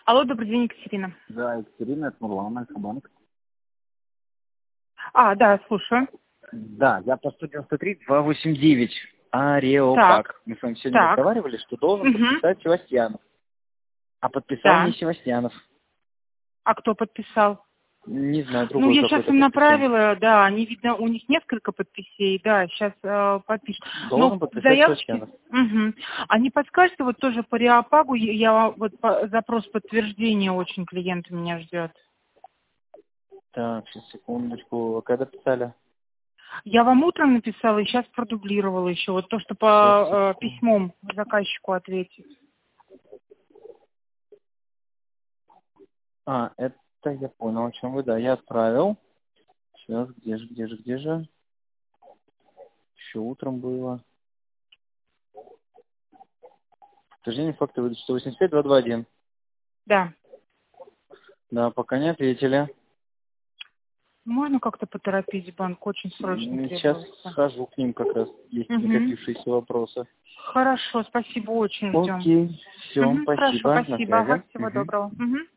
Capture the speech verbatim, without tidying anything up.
Алло, добрый день, Екатерина. Да, Екатерина, это Нурлан, Альфа-банк. А, да, слушаю. Да, я по сто девяносто три два восемь девять. Ареопак. Так, Мы с вами сегодня так. разговаривали, что должен Угу. подписать Севастьянов. А подписал Да. не Севастьянов. А кто подписал? Не знаю, Ну, другой я сейчас какой-то им подписал. направила, да, они, видно, у них несколько подписей, да, сейчас э, подпишут. Должен Но в подписать заявочке, Севастьянов. угу. А не подскажете, вот тоже по Реопагу, я, я вот по, запрос подтверждения очень клиент у меня ждет. Так, сейчас, секундочку. Когда писали? Я вам утром написала и сейчас продублировала еще, вот то, что Сейчас, по э, секунду. письмом заказчику ответить. А, это я понял, о чем вы, да, я отправил. Сейчас, где же, где же, где же? Еще утром было. Подтверждение факта выдачи сто восемьдесят пять два двадцать один. Да. Да, пока не ответили. Можно как-то поторопить, банк очень срочно М, Сейчас требуется. схожу к ним, как раз есть Угу. накопившиеся вопросы. Хорошо, спасибо, очень ждем. Окей, все, Угу, хорошо, спасибо, на спасибо. Ага, связи. всего Мгм. доброго. Угу.